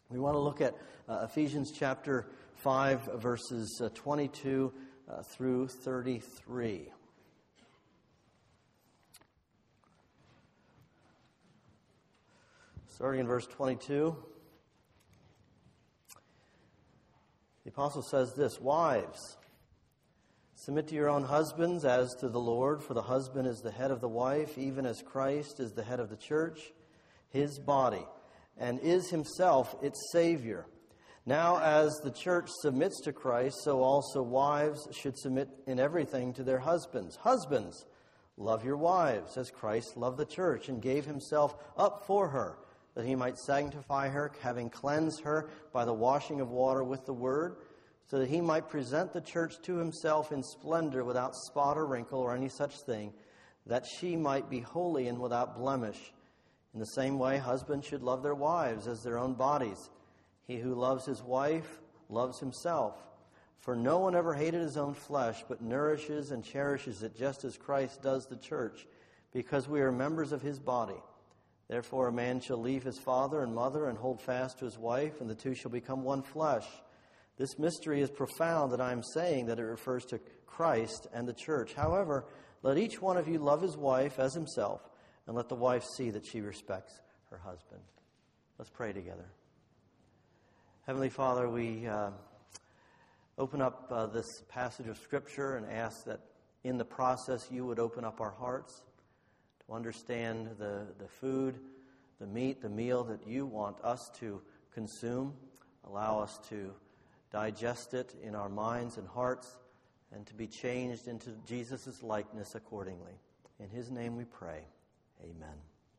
We want to look at Ephesians chapter 5, verses 22 through 33. Starting in verse 22, the apostle says this, "Wives, submit to your own husbands as to the Lord, for the husband is the head of the wife, even as Christ is the head of the church, his body, and is himself its Savior. Now as the church submits to Christ, so also wives should submit in everything to their husbands. Husbands, love your wives as Christ loved the church and gave himself up for her, that he might sanctify her, having cleansed her by the washing of water with the word, so that he might present the church to himself in splendor, without spot or wrinkle or any such thing, that she might be holy and without blemish. In the same way, husbands should love their wives as their own bodies. He who loves his wife loves himself. For no one ever hated his own flesh, but nourishes and cherishes it, just as Christ does the church, because we are members of his body. Therefore a man shall leave his father and mother and hold fast to his wife, and the two shall become one flesh. This mystery is profound, that I am saying that it refers to Christ and the church. However, let each one of you love his wife as himself, and let the wife see that she respects her husband." Let's pray together. Heavenly Father, we open up this passage of Scripture and ask that in the process you would open up our hearts to understand the food, the meat, the meal that you want us to consume. Allow us to digest it in our minds and hearts, and to be changed into Jesus' likeness accordingly. In his name we pray. Amen.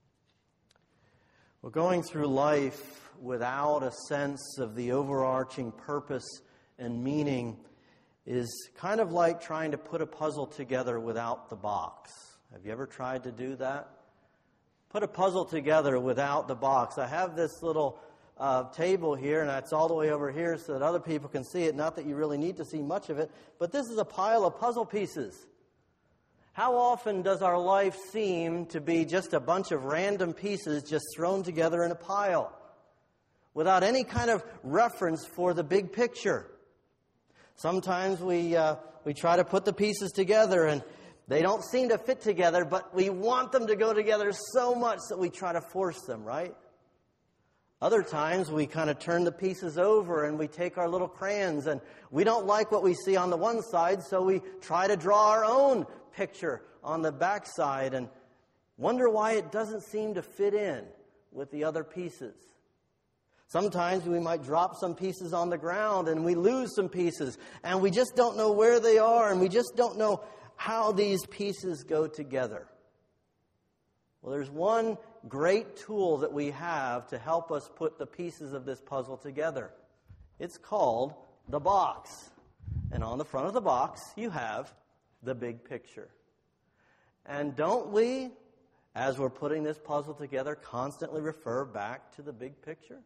Well, going through life without a sense of the overarching purpose and meaning is kind of like trying to put a puzzle together without the box. Have you ever tried to do that? Put a puzzle together without the box. I have this little table here, and it's all the way over here so that other people can see it. Not that you really need to see much of it, but this is a pile of puzzle pieces. How often does our life seem to be just a bunch of random pieces just thrown together in a pile without any kind of reference for the big picture? Sometimes we try to put the pieces together and they don't seem to fit together, but we want them to go together so much that we try to force them, right? Other times we kind of turn the pieces over and we take our little crayons and we don't like what we see on the one side, so we try to draw our own picture on the back side and wonder why it doesn't seem to fit in with the other pieces. Sometimes we might drop some pieces on the ground and we lose some pieces and we just don't know where they are and we just don't know how these pieces go together. Well, there's one great tool that we have to help us put the pieces of this puzzle together. It's called the box. And on the front of the box, you have the big picture. And don't we, as we're putting this puzzle together, constantly refer back to the big picture?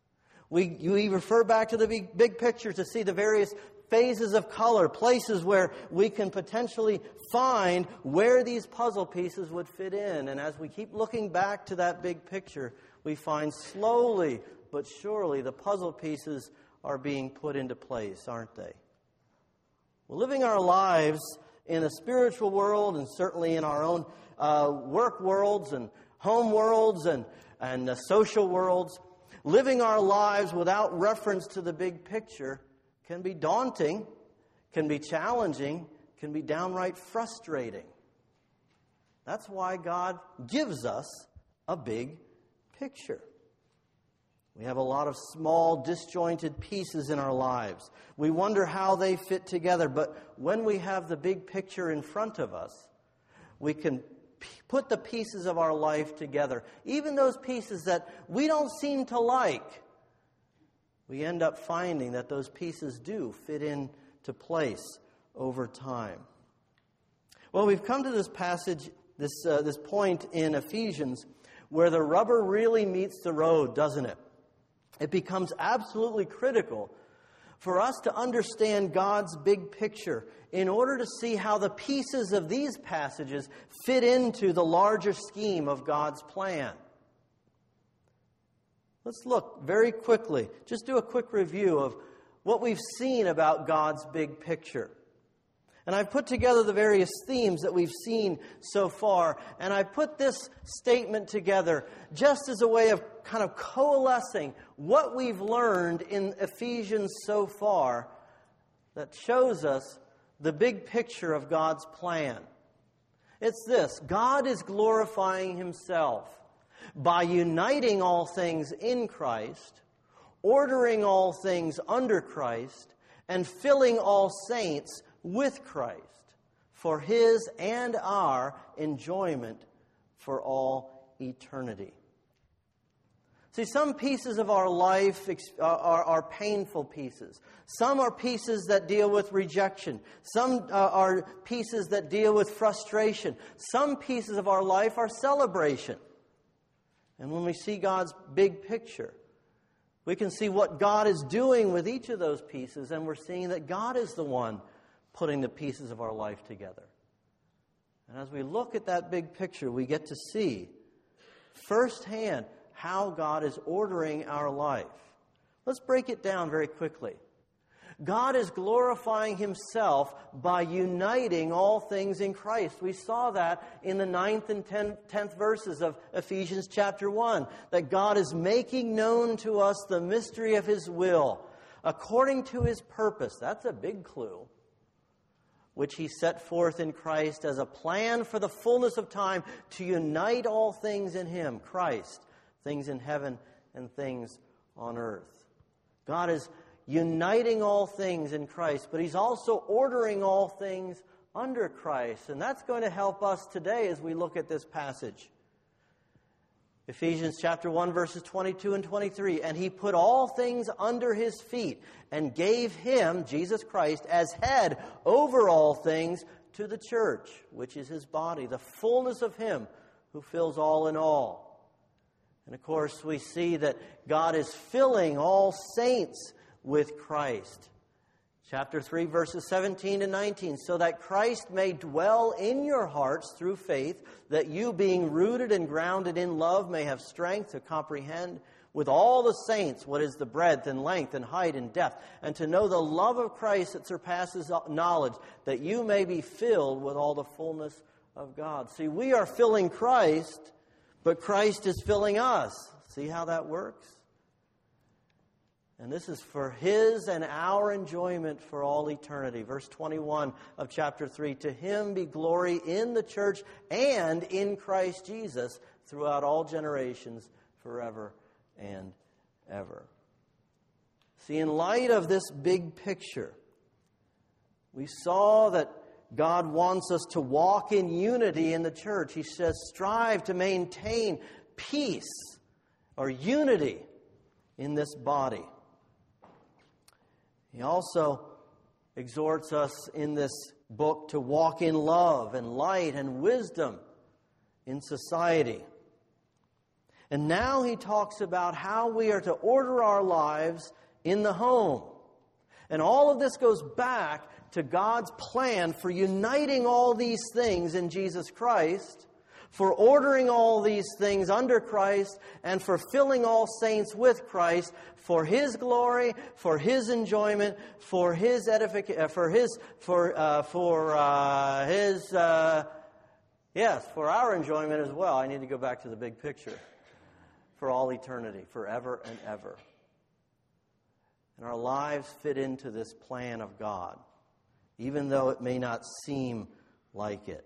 We refer back to the big picture to see the various phases of color, places where we can potentially find where these puzzle pieces would fit in. And as we keep looking back to that big picture, we find slowly but surely the puzzle pieces are being put into place, aren't they? Well, living our lives in a spiritual world and certainly in our own work worlds and home worlds and social worlds, living our lives without reference to the big picture can be daunting, can be challenging, can be downright frustrating. That's why God gives us a big picture. We have a lot of small, disjointed pieces in our lives. We wonder how they fit together, but when we have the big picture in front of us, we can put the pieces of our life together. Even those pieces that we don't seem to like, we end up finding that those pieces do fit into place over time. Well, we've come to this passage, this point in Ephesians, where the rubber really meets the road, doesn't it? It becomes absolutely critical for us to understand God's big picture in order to see how the pieces of these passages fit into the larger scheme of God's plan. Let's look very quickly, just do a quick review of what we've seen about God's big picture. And I've put together the various themes that we've seen so far, and I put this statement together just as a way of kind of coalescing what we've learned in Ephesians so far that shows us the big picture of God's plan. It's this: God is glorifying Himself by uniting all things in Christ, ordering all things under Christ, and filling all saints with Christ for His and our enjoyment for all eternity. See, some pieces of our life are painful pieces. Some are pieces that deal with rejection. Some are pieces that deal with frustration. Some pieces of our life are celebration. And when we see God's big picture, we can see what God is doing with each of those pieces, and we're seeing that God is the one putting the pieces of our life together. And as we look at that big picture, we get to see firsthand how God is ordering our life. Let's break it down very quickly. God is glorifying Himself by uniting all things in Christ. We saw that in the 9th and 10th verses of Ephesians chapter 1, that God is making known to us the mystery of His will, according to His purpose. That's a big clue, which He set forth in Christ as a plan for the fullness of time to unite all things in Him, Christ, things in heaven and things on earth. God is uniting all things in Christ, but He's also ordering all things under Christ. And that's going to help us today as we look at this passage. Ephesians chapter 1, verses 22 and 23. And He put all things under His feet and gave Him, Jesus Christ, as head over all things to the church, which is His body, the fullness of Him who fills all in all. And of course, we see that God is filling all saints with Christ. Chapter 3, verses 17 and 19. So that Christ may dwell in your hearts through faith, that you, being rooted and grounded in love, may have strength to comprehend with all the saints what is the breadth and length and height and depth, and to know the love of Christ that surpasses knowledge, that you may be filled with all the fullness of God. See, we are filling Christ, but Christ is filling us. See how that works? And this is for His and our enjoyment for all eternity. Verse 21 of chapter 3, to Him be glory in the church and in Christ Jesus throughout all generations, forever and ever. See, in light of this big picture, we saw that God wants us to walk in unity in the church. He says, strive to maintain peace or unity in this body. He also exhorts us in this book to walk in love and light and wisdom in society. And now he talks about how we are to order our lives in the home. And all of this goes back to God's plan for uniting all these things in Jesus Christ, for ordering all these things under Christ, and for filling all saints with Christ for His glory, for His enjoyment, for His edification, for our enjoyment as well. I need to go back to the big picture. For all eternity, forever and ever. And our lives fit into this plan of God, even though it may not seem like it.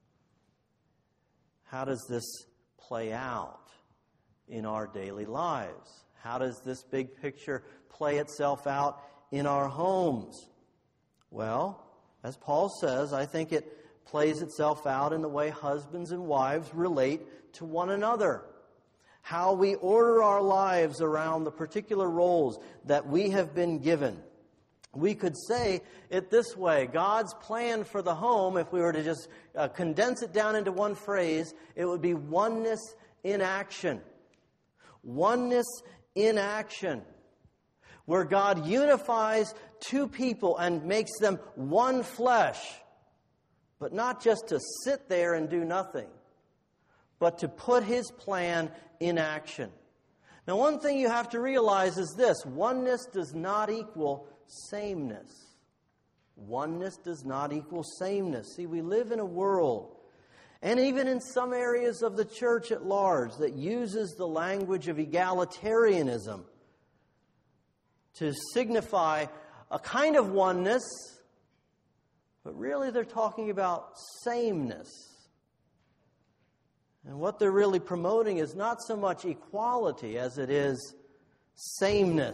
How does this play out in our daily lives? How does this big picture play itself out in our homes? Well, as Paul says, I think it plays itself out in the way husbands and wives relate to one another. How we order our lives around the particular roles that we have been given. We could say it this way: God's plan for the home, if we were to just condense it down into one phrase, it would be oneness in action. Oneness in action. Where God unifies two people and makes them one flesh. But not just to sit there and do nothing, but to put His plan in action. Now, one thing you have to realize is this: oneness does not equal sameness. Oneness does not equal sameness. See, we live in a world, and even in some areas of the church at large, that uses the language of egalitarianism to signify a kind of oneness, but really they're talking about sameness. And what they're really promoting is not so much equality as it is sameness.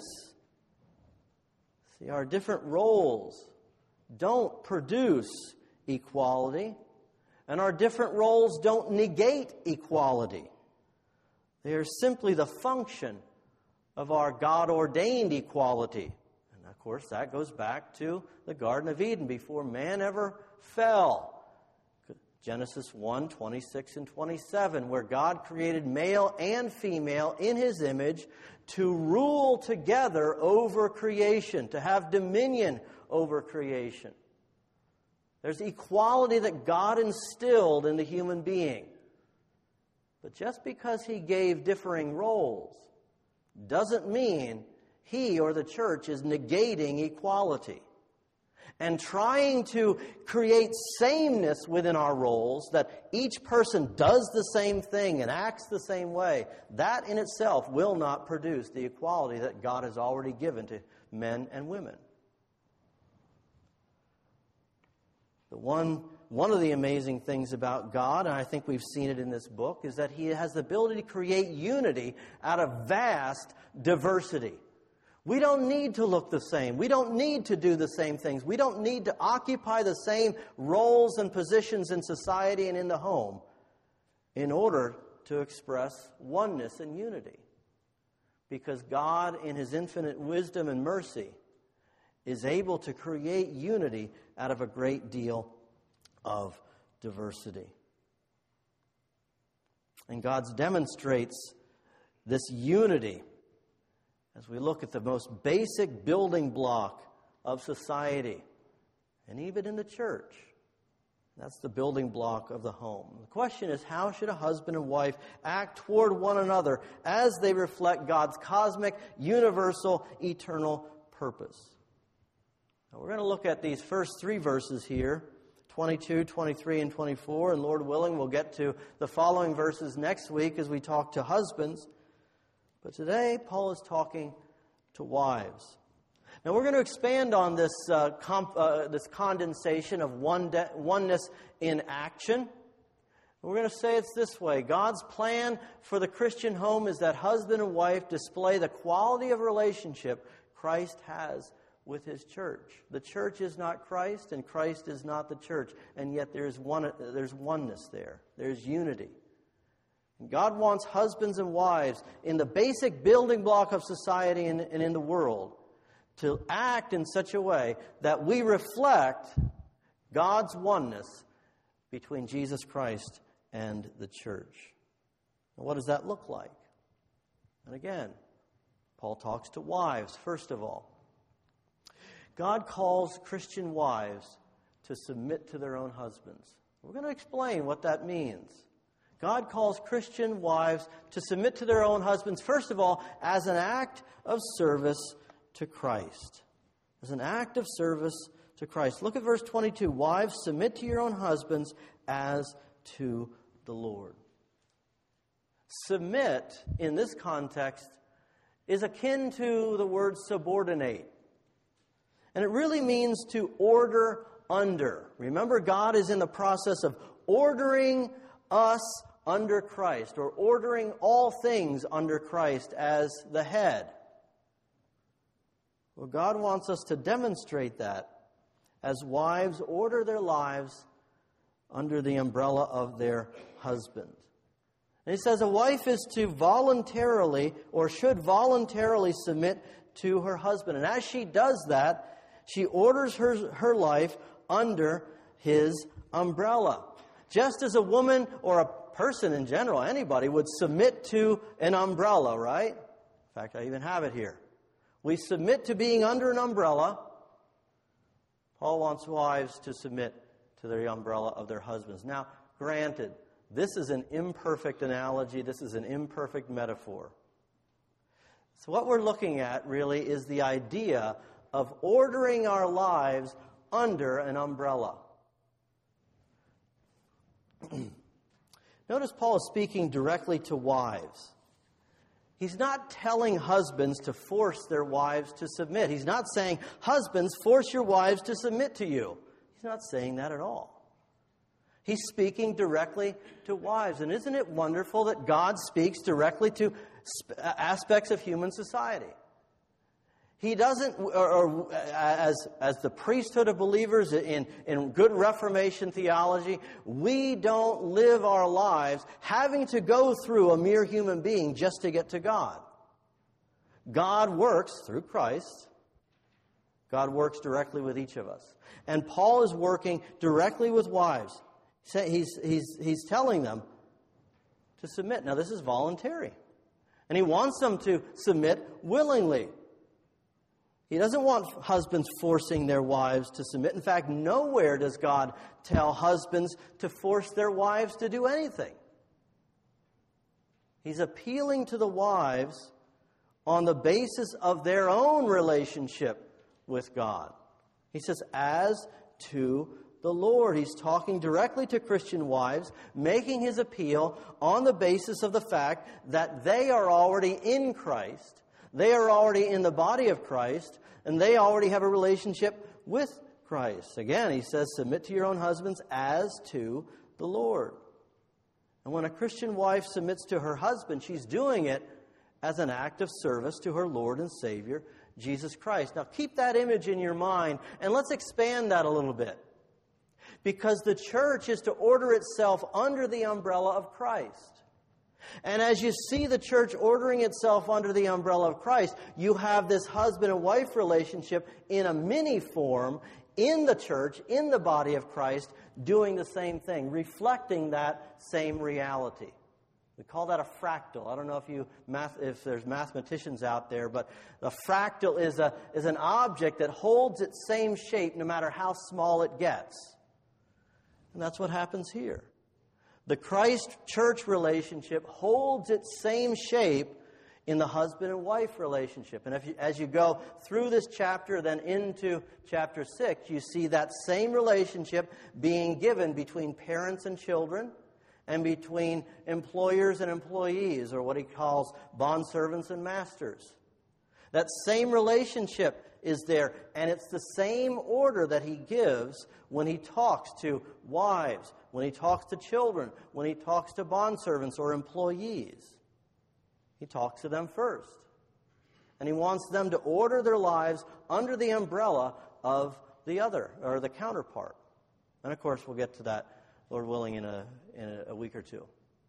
See, our different roles don't produce equality, and our different roles don't negate equality. They are simply the function of our God-ordained equality. And of course, that goes back to the Garden of Eden before man ever fell. Genesis 1, 26 and 27, where God created male and female in His image to rule together over creation, to have dominion over creation. There's equality that God instilled in the human being. But just because He gave differing roles doesn't mean He or the church is negating equality. And trying to create sameness within our roles, that each person does the same thing and acts the same way, that in itself will not produce the equality that God has already given to men and women. The one of the amazing things about God, and I think we've seen it in this book, is that He has the ability to create unity out of vast diversity. We don't need to look the same. We don't need to do the same things. We don't need to occupy the same roles and positions in society and in the home in order to express oneness and unity. Because God, in His infinite wisdom and mercy, is able to create unity out of a great deal of diversity. And God demonstrates this unity as we look at the most basic building block of society, and even in the church. That's the building block of the home. The question is, how should a husband and wife act toward one another as they reflect God's cosmic, universal, eternal purpose? Now, we're going to look at these first three verses here, 22, 23, and 24, and Lord willing, we'll get to the following verses next week as we talk to husbands. But today, Paul is talking to wives. Now, we're going to expand on this condensation of oneness in action. We're going to say it's this way. God's plan for the Christian home is that husband and wife display the quality of relationship Christ has with His church. The church is not Christ, and Christ is not the church. And yet there's oneness there. There's unity. God wants husbands and wives in the basic building block of society and in the world to act in such a way that we reflect God's oneness between Jesus Christ and the church. Now, what does that look like? And again, Paul talks to wives, first of all. God calls Christian wives to submit to their own husbands. We're going to explain what that means. God calls Christian wives to submit to their own husbands, first of all, as an act of service to Christ. As an act of service to Christ. Look at verse 22. Wives, submit to your own husbands as to the Lord. Submit, in this context, is akin to the word subordinate. And it really means to order under. Remember, God is in the process of ordering us under Christ, or ordering all things under Christ as the head. Well, God wants us to demonstrate that as wives order their lives under the umbrella of their husband. And He says a wife is to voluntarily, or should voluntarily submit to her husband. And as she does that, she orders her life under his umbrella. Just as a woman or a person in general, anybody, would submit to an umbrella, right? In fact, I even have it here. We submit to being under an umbrella. Paul wants wives to submit to the umbrella of their husbands. Now, granted, this is an imperfect analogy. This is an imperfect metaphor. So what we're looking at really is the idea of ordering our lives under an umbrella. Notice Paul is speaking directly to wives. He's not telling husbands to force their wives to submit. He's not saying, husbands, force your wives to submit to you. He's not saying that at all. He's speaking directly to wives. And isn't it wonderful that God speaks directly to aspects of human society? He doesn't, as the priesthood of believers in good Reformation theology, we don't live our lives having to go through a mere human being just to get to God. God works through Christ. God works directly with each of us. And Paul is working directly with wives. He's telling them to submit. Now, this is voluntary. And he wants them to submit willingly. He doesn't want husbands forcing their wives to submit. In fact, nowhere does God tell husbands to force their wives to do anything. He's appealing to the wives on the basis of their own relationship with God. He says, as to the Lord. He's talking directly to Christian wives, making his appeal on the basis of the fact that they are already in Christ. They are already in the body of Christ, and they already have a relationship with Christ. Again, he says, submit to your own husbands as to the Lord. And when a Christian wife submits to her husband, she's doing it as an act of service to her Lord and Savior, Jesus Christ. Now, keep that image in your mind, and let's expand that a little bit. Because the church is to order itself under the umbrella of Christ. And as you see the church ordering itself under the umbrella of Christ, you have this husband and wife relationship in a mini form in the church, in the body of Christ, doing the same thing, reflecting that same reality. We call that a fractal. I don't know if there's mathematicians out there, but a fractal is an object that holds its same shape no matter how small it gets. And that's what happens here. The Christ-church relationship holds its same shape in the husband and wife relationship. And as you go through this chapter, then into chapter 6, you see that same relationship being given between parents and children, and between employers and employees, or what he calls bondservants and masters. That same relationship is there, and it's the same order that he gives when he talks to wives, when he talks to children, when he talks to bondservants or employees. He talks to them first. And he wants them to order their lives under the umbrella of the other, or the counterpart. And of course, we'll get to that, Lord willing, in a week or two.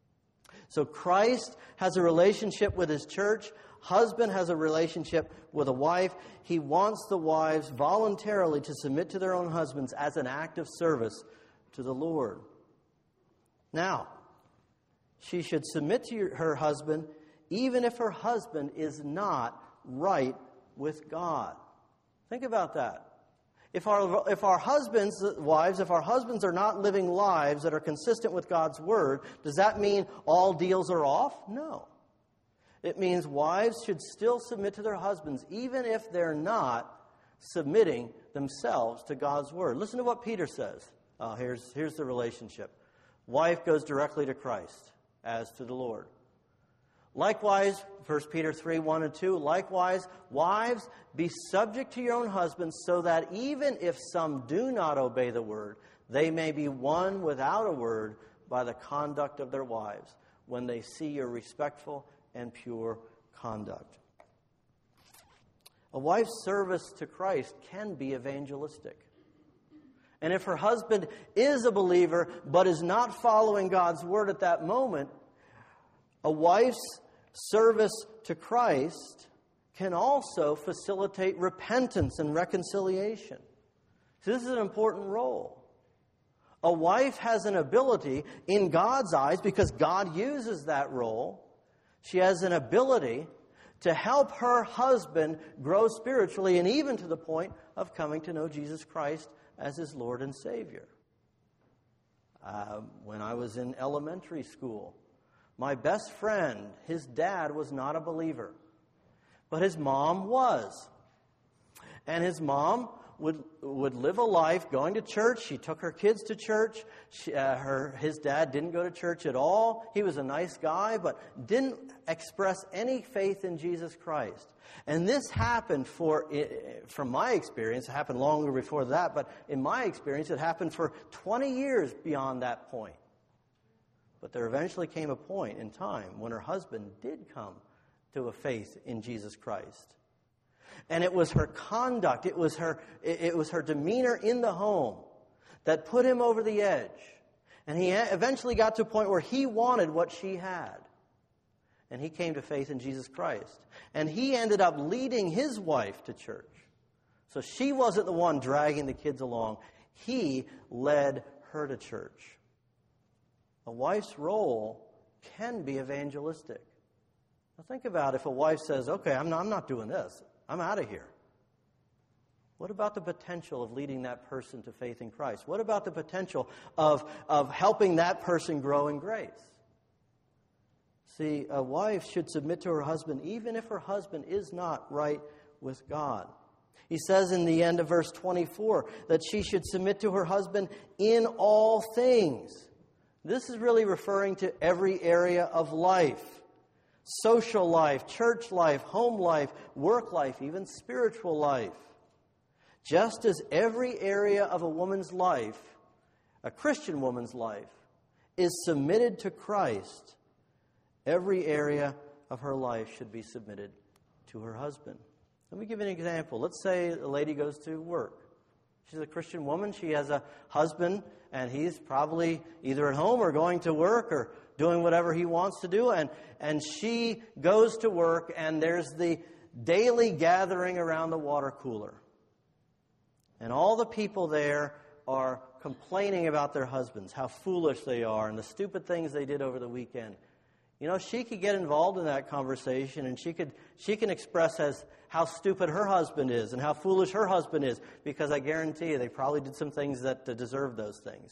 So Christ has a relationship with his church. Husband has a relationship with a wife. He wants the wives voluntarily to submit to their own husbands as an act of service to the Lord. Now, she should submit to her husband even if her husband is not right with God. Think about that. If our husbands, wives, if our husbands are not living lives that are consistent with God's word, does that mean all deals are off? No. It means wives should still submit to their husbands, even if they're not submitting themselves to God's word. Listen to what Peter says. Here's the relationship. Wife goes directly to Christ, as to the Lord. Likewise, 1 Peter 3, 1 and 2, likewise, wives, be subject to your own husbands, so that even if some do not obey the word, they may be won without a word by the conduct of their wives, when they see your respectful and pure conduct. A wife's service to Christ can be evangelistic. And if her husband is a believer, but is not following God's word at that moment, a wife's service to Christ can also facilitate repentance and reconciliation. So this is an important role. A wife has an ability in God's eyes, because God uses that role, she has an ability to help her husband grow spiritually, and even to the point of coming to know Jesus Christ as his Lord and Savior. When I was in elementary school, my best friend, his dad was not a believer. But his mom was. And his mom would live a life going to church. She took her kids to church. His dad didn't go to church at all. He was a nice guy, but didn't express any faith in Jesus Christ. And this happened from my experience, it happened longer before that, but in my experience, it happened for 20 years beyond that point. But there eventually came a point in time when her husband did come to a faith in Jesus Christ. And it was her conduct, it was her demeanor in the home that put him over the edge. And he eventually got to a point where he wanted what she had. And he came to faith in Jesus Christ. And he ended up leading his wife to church. So she wasn't the one dragging the kids along. He led her to church. A wife's role can be evangelistic. Now think about if a wife says, okay, I'm not doing this. I'm out of here. What about the potential of leading that person to faith in Christ? What about the potential of helping that person grow in grace? See, a wife should submit to her husband even if her husband is not right with God. He says in the end of verse 24 that she should submit to her husband in all things. This is really referring to every area of life. Social life, church life, home life, work life, even spiritual life. Just as every area of a woman's life, a Christian woman's life, is submitted to Christ, every area of her life should be submitted to her husband. Let me give you an example. Let's say a lady goes to work. She's a Christian woman. She has a husband, and he's probably either at home or going to work or doing whatever he wants to do. And she goes to work, and there's the daily gathering around the water cooler. And all the people there are complaining about their husbands, how foolish they are, and the stupid things they did over the weekend. You know, she could get involved in that conversation, and she can express as how stupid her husband is and how foolish her husband is, because I guarantee you they probably did some things that deserve those things.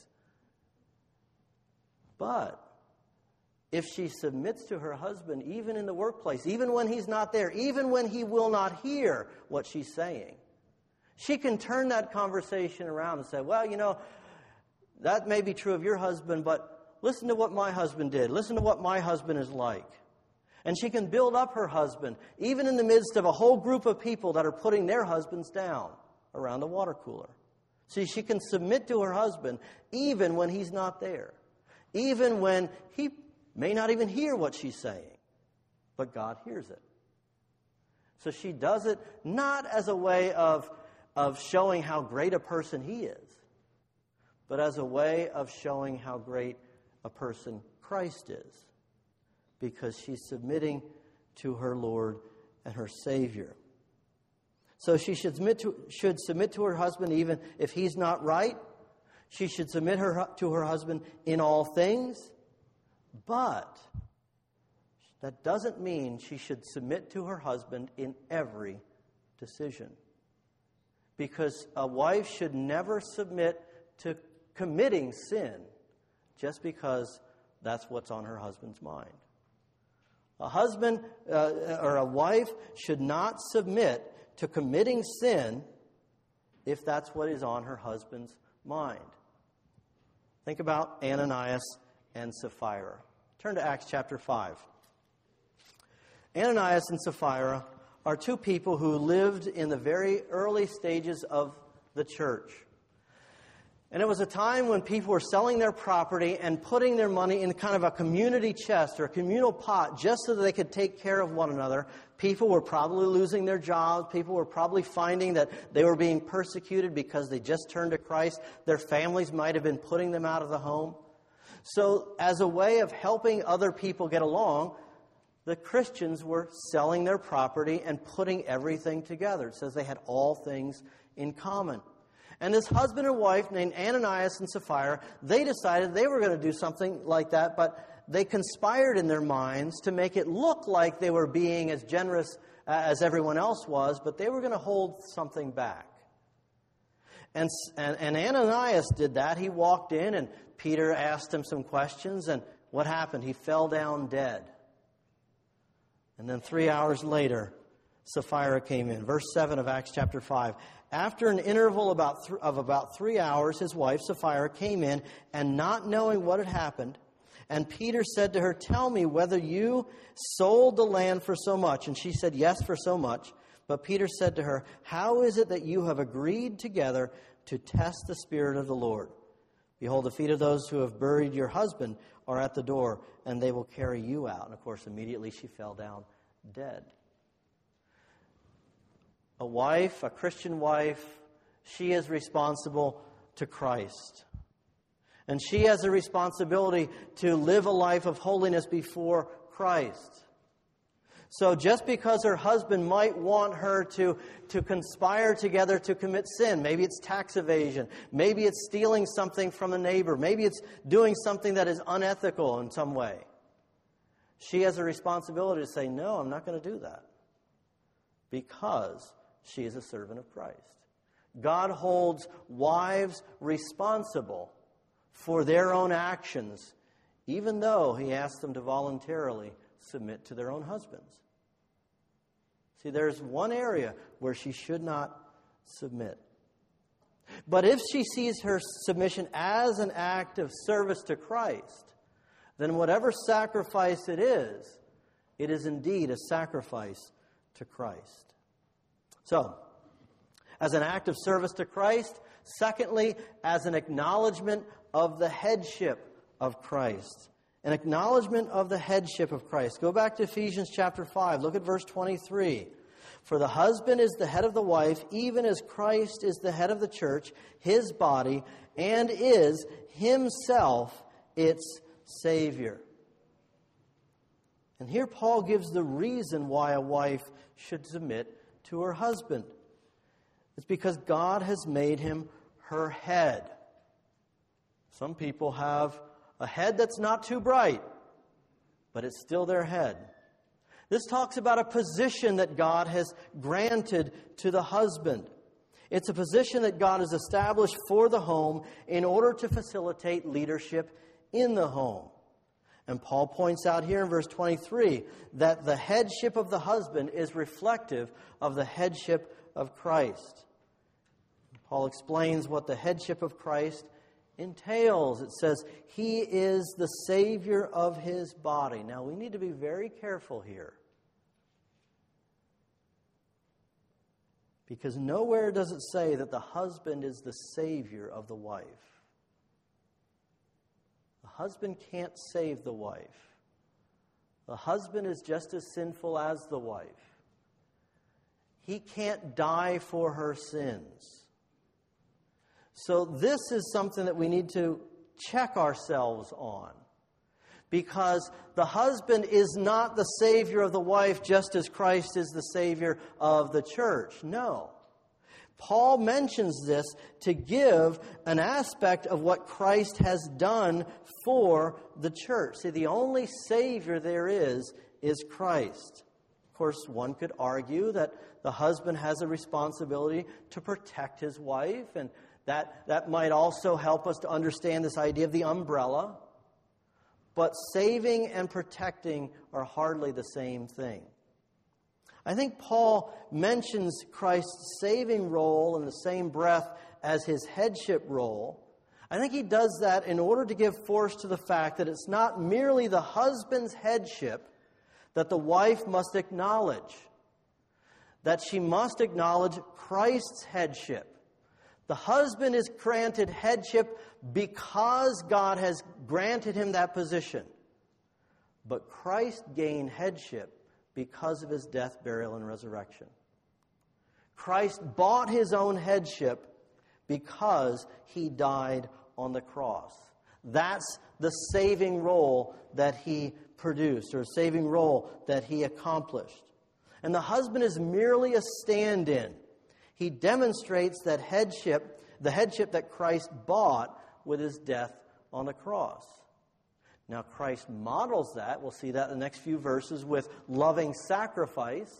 But if she submits to her husband, even in the workplace, even when he's not there, even when he will not hear what she's saying, she can turn that conversation around and say, well, you know, that may be true of your husband, but listen to what my husband did. Listen to what my husband is like. And she can build up her husband, even in the midst of a whole group of people that are putting their husbands down around the water cooler. See, she can submit to her husband even when he's not there. Even when he may not even hear what she's saying. But God hears it. So she does it not as a way of showing how great a person he is, but as a way of showing how great a person Christ is, because she's submitting to her Lord and her Savior. So she should submit to her husband even if he's not right. She should submit to her husband in all things, but that doesn't mean she should submit to her husband in every decision. Because a wife should never submit to committing sin just because that's what's on her husband's mind. A husband or a wife should not submit to committing sin if that's what is on her husband's mind. Think about Ananias and Sapphira. Turn to Acts chapter 5. Ananias and Sapphira are two people who lived in the very early stages of the church. And it was a time when people were selling their property and putting their money in kind of a community chest or a communal pot just so that they could take care of one another. People were probably losing their jobs. People were probably finding that they were being persecuted because they just turned to Christ. Their families might have been putting them out of the home. So as a way of helping other people get along, the Christians were selling their property and putting everything together. It says they had all things in common. And this husband and wife named Ananias and Sapphira, they decided they were going to do something like that, but they conspired in their minds to make it look like they were being as generous as everyone else was, but they were going to hold something back. And Ananias did that. He walked in, and Peter asked him some questions, and what happened? He fell down dead. And then 3 hours later, Sapphira came in. Verse 7 of Acts chapter 5. After an interval of about 3 hours, his wife Sapphira came in, and not knowing what had happened, and Peter said to her, "Tell me whether you sold the land for so much." And she said, "Yes, for so much." But Peter said to her, "How is it that you have agreed together to test the Spirit of the Lord? Behold, the feet of those who have buried your husband are at the door, and they will carry you out." And of course, immediately she fell down dead. A wife, a Christian wife, she is responsible to Christ. And she has a responsibility to live a life of holiness before Christ. So just because her husband might want her to conspire together to commit sin, maybe it's tax evasion, maybe it's stealing something from a neighbor, maybe it's doing something that is unethical in some way, she has a responsibility to say, "No, I'm not going to do that," because she is a servant of Christ. God holds wives responsible for their own actions, even though He asks them to voluntarily submit to their own husbands. See, there's one area where she should not submit. But if she sees her submission as an act of service to Christ, then whatever sacrifice it is indeed a sacrifice to Christ. So, as an act of service to Christ. Secondly, as an acknowledgement of the headship of Christ. An acknowledgement of the headship of Christ. Go back to Ephesians chapter 5. Look at verse 23. "For the husband is the head of the wife, even as Christ is the head of the church, His body, and is Himself its Savior." And here Paul gives the reason why a wife should submit to her husband. It's because God has made him her head. Some people have a head that's not too bright, but it's still their head. This talks about a position that God has granted to the husband. It's a position that God has established for the home in order to facilitate leadership in the home. And Paul points out here in verse 23 that the headship of the husband is reflective of the headship of Christ. Paul explains what the headship of Christ entails. It says, He is the Savior of His body. Now, we need to be very careful here, because nowhere does it say that the husband is the Savior of the wife. The husband can't save the wife. The husband is just as sinful as the wife. He can't die for her sins. So this is something that we need to check ourselves on, because the husband is not the Savior of the wife just as Christ is the Savior of the church. No. Paul mentions this to give an aspect of what Christ has done for the church. See, the only Savior there is Christ. Of course, one could argue that the husband has a responsibility to protect his wife, and that might also help us to understand this idea of the umbrella. But saving and protecting are hardly the same thing. I think Paul mentions Christ's saving role in the same breath as his headship role. I think he does that in order to give force to the fact that it's not merely the husband's headship that the wife must acknowledge, that she must acknowledge Christ's headship. The husband is granted headship because God has granted him that position. But Christ gained headship because of his death, burial, and resurrection. Christ bought his own headship because he died on the cross. That's the saving role that he produced, or saving role that he accomplished. And the husband is merely a stand-in. He demonstrates that headship, the headship that Christ bought with his death on the cross. Now, Christ models that. We'll see that in the next few verses with loving sacrifice.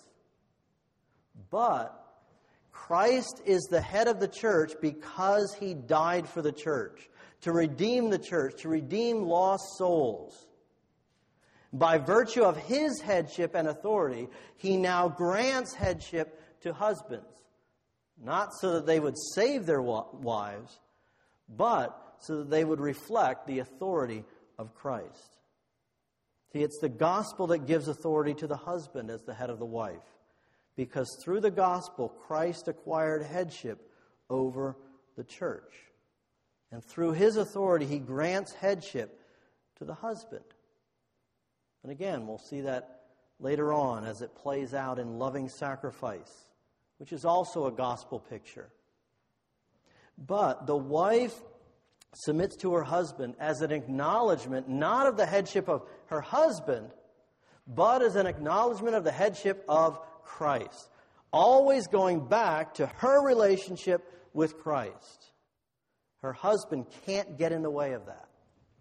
But Christ is the head of the church because he died for the church, to redeem the church, to redeem lost souls. By virtue of his headship and authority, he now grants headship to husbands, not so that they would save their wives, but so that they would reflect the authority of Christ. See, it's the gospel that gives authority to the husband as the head of the wife, because through the gospel, Christ acquired headship over the church. And through his authority, he grants headship to the husband. And again, we'll see that later on as it plays out in loving sacrifice, which is also a gospel picture. But the wife submits to her husband as an acknowledgement, not of the headship of her husband, but as an acknowledgement of the headship of Christ. Always going back to her relationship with Christ. Her husband can't get in the way of that.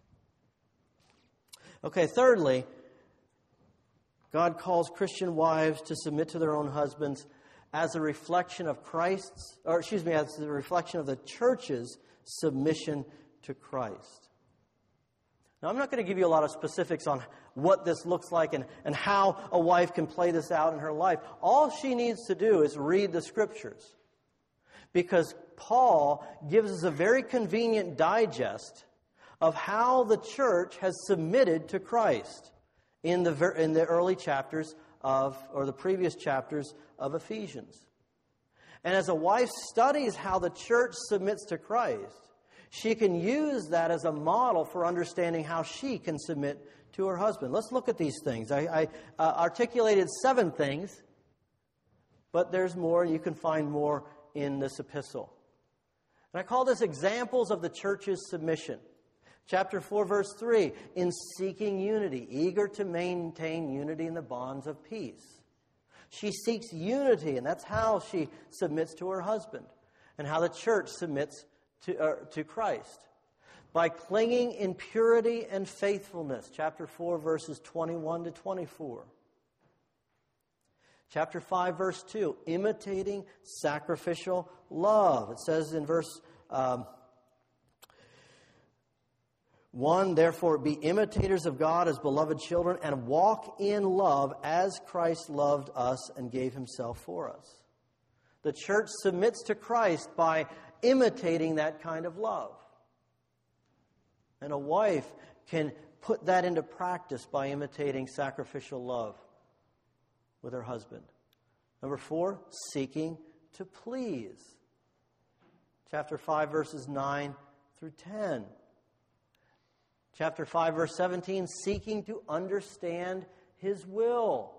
Okay, thirdly, God calls Christian wives to submit to their own husbands as a reflection of as a reflection of the church's submission to Christ. Now, I'm not going to give you a lot of specifics on what this looks like and how a wife can play this out in her life. All she needs to do is read the Scriptures. Because Paul gives us a very convenient digest of how the church has submitted to Christ in the early chapters or the previous chapters of Ephesians. And as a wife studies how the church submits to Christ, she can use that as a model for understanding how she can submit to her husband. Let's look at these things. I articulated 7 things, but there's more, and you can find more in this epistle. And I call this examples of the church's submission. Chapter 4, verse 3, in seeking unity, eager to maintain unity in the bonds of peace. She seeks unity, and that's how she submits to her husband, and how the church submits to Christ. By clinging in purity and faithfulness. Chapter 4, verses 21 to 24. Chapter 5, verse 2, imitating sacrificial love. It says in verse 1, therefore be imitators of God as beloved children and walk in love as Christ loved us and gave himself for us. The church submits to Christ by imitating that kind of love. And a wife can put that into practice by imitating sacrificial love with her husband. Number 4, seeking to please. Chapter 5, verses 9 through 10. Chapter 5, verse 17, seeking to understand his will.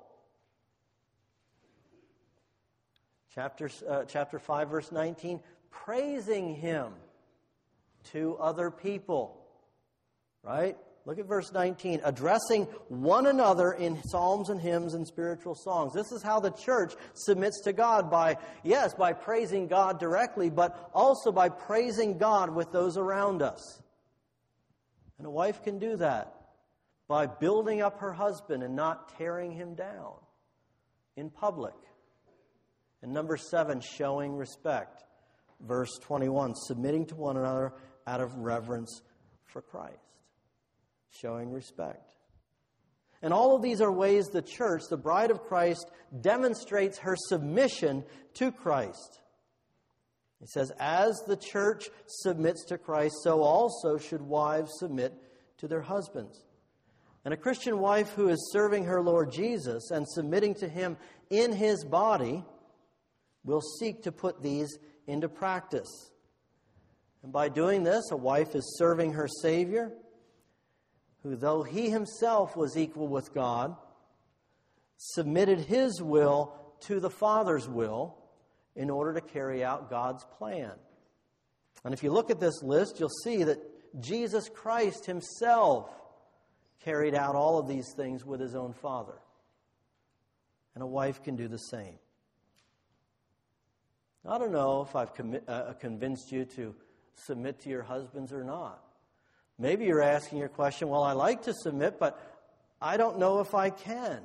Chapter 5, verse 19, praising him to other people. Right? Look at verse 19. Addressing one another in psalms and hymns and spiritual songs. This is how the church submits to God by praising God directly, but also by praising God with those around us. And a wife can do that by building up her husband and not tearing him down in public. And number 7, showing respect. Verse 21, submitting to one another out of reverence for Christ. Showing respect. And all of these are ways the church, the bride of Christ, demonstrates her submission to Christ. He says, as the church submits to Christ, so also should wives submit to their husbands. And a Christian wife who is serving her Lord Jesus and submitting to him in his body will seek to put these into practice. And by doing this, a wife is serving her Savior, who, though he himself was equal with God, submitted his will to the Father's will in order to carry out God's plan. And if you look at this list, you'll see that Jesus Christ himself carried out all of these things with his own Father. And a wife can do the same. I don't know if I've convinced you to submit to your husbands or not. Maybe you're asking your question, well, I like to submit, but I don't know if I can.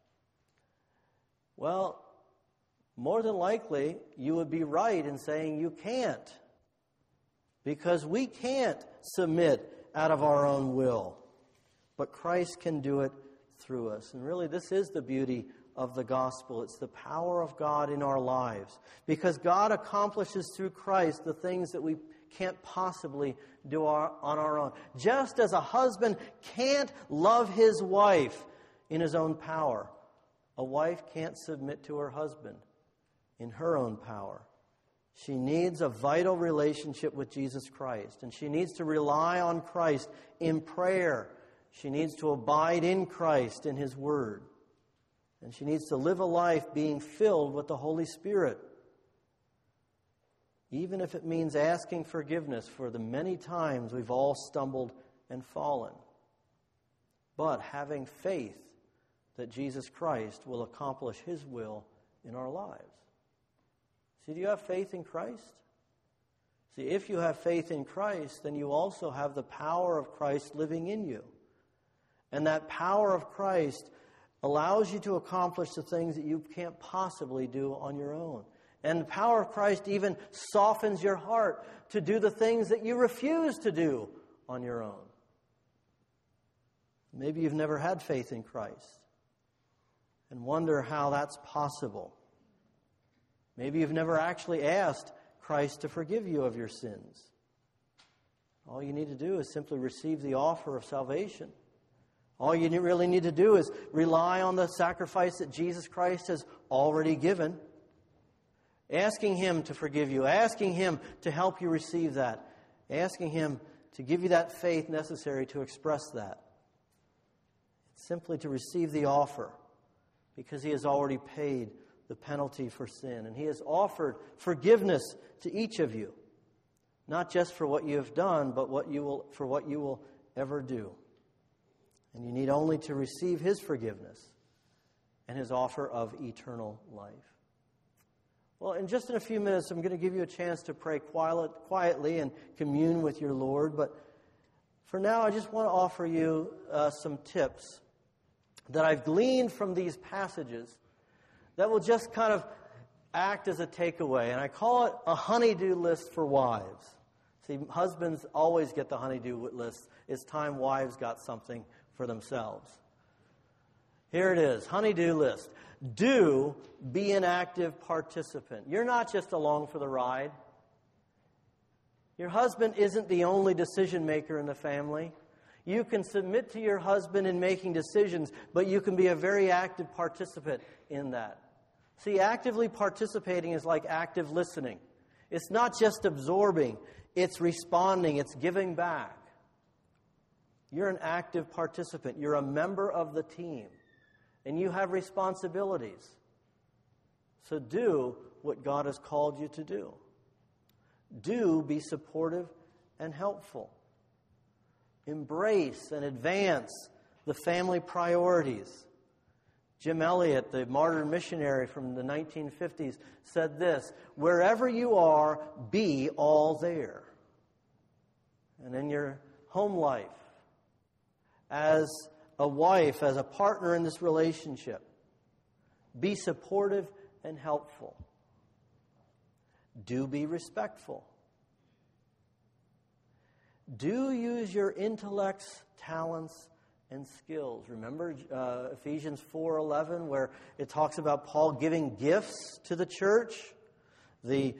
Well, more than likely, you would be right in saying you can't. Because we can't submit out of our own will. But Christ can do it through us. And really, this is the beauty of the gospel. It's the power of God in our lives. Because God accomplishes through Christ the things that we can't possibly do on our own. Just as a husband can't love his wife in his own power, a wife can't submit to her husband in her own power. She needs a vital relationship with Jesus Christ, and she needs to rely on Christ in prayer. She needs to abide in Christ in His Word. And she needs to live a life being filled with the Holy Spirit, even if it means asking forgiveness for the many times we've all stumbled and fallen. But having faith that Jesus Christ will accomplish His will in our lives. See, do you have faith in Christ? See, if you have faith in Christ, then you also have the power of Christ living in you. And that power of Christ allows you to accomplish the things that you can't possibly do on your own. And the power of Christ even softens your heart to do the things that you refuse to do on your own. Maybe you've never had faith in Christ and wonder how that's possible. Maybe you've never actually asked Christ to forgive you of your sins. All you need to do is simply receive the offer of salvation. All you really need to do is rely on the sacrifice that Jesus Christ has already given. Asking Him to forgive you. Asking Him to help you receive that. Asking Him to give you that faith necessary to express that. It's simply to receive the offer, because He has already paid the penalty for sin. And He has offered forgiveness to each of you. Not just for what you have done, but for what you will ever do. And you need only to receive His forgiveness and His offer of eternal life. Well, in just a few minutes, I'm going to give you a chance to pray quietly and commune with your Lord. But for now, I just want to offer you some tips that I've gleaned from these passages that will just kind of act as a takeaway. And I call it a honey-do list for wives. See, husbands always get the honey-do list. It's time wives got something for themselves. Here it is, honey-do list. Do be an active participant. You're not just along for the ride. Your husband isn't the only decision maker in the family. You can submit to your husband in making decisions, but you can be a very active participant in that. See, actively participating is like active listening. It's not just absorbing, it's responding, it's giving back. You're an active participant. You're a member of the team. And you have responsibilities. So do what God has called you to do. Do be supportive and helpful. Embrace and advance the family priorities. Jim Elliot, the martyr missionary from the 1950s, said this: wherever you are, be all there. And in your home life, as a wife, as a partner in this relationship, be supportive and helpful. Do be respectful. Do use your intellects, talents, and skills. Remember Ephesians 4:11, where it talks about Paul giving gifts to the church? I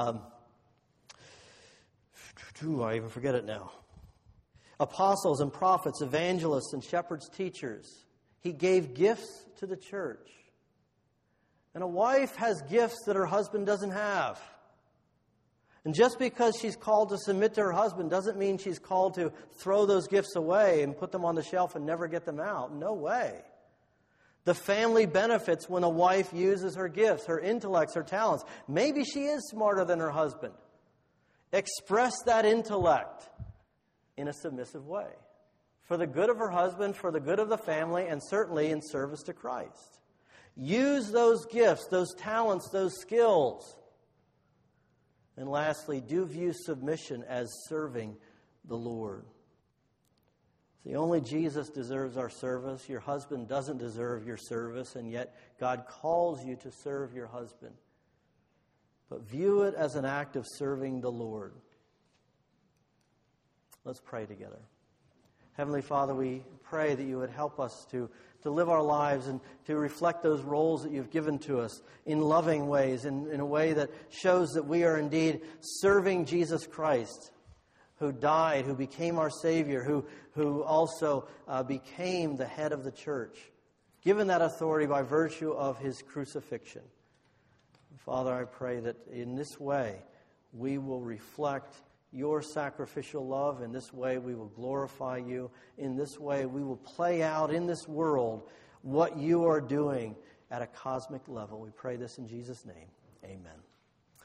even forget it now. Apostles and prophets, evangelists and shepherds, teachers. He gave gifts to the church. And a wife has gifts that her husband doesn't have. And just because she's called to submit to her husband doesn't mean she's called to throw those gifts away and put them on the shelf and never get them out. No way. The family benefits when a wife uses her gifts, her intellects, her talents. Maybe she is smarter than her husband. Express that intellect in a submissive way, for the good of her husband, for the good of the family, and certainly in service to Christ. Use those gifts, those talents, those skills. And lastly, do view submission as serving the Lord. See, only Jesus deserves our service. Your husband doesn't deserve your service, and yet God calls you to serve your husband. But view it as an act of serving the Lord. Let's pray together. Heavenly Father, we pray that you would help us to live our lives and to reflect those roles that you've given to us in loving ways, in a way that shows that we are indeed serving Jesus Christ, who died, who became our Savior, who also became the head of the church, given that authority by virtue of his crucifixion. Father, I pray that in this way we will reflect your sacrificial love. In this way we will glorify you. In this way we will play out in this world what you are doing at a cosmic level. We pray this in Jesus' name. Amen.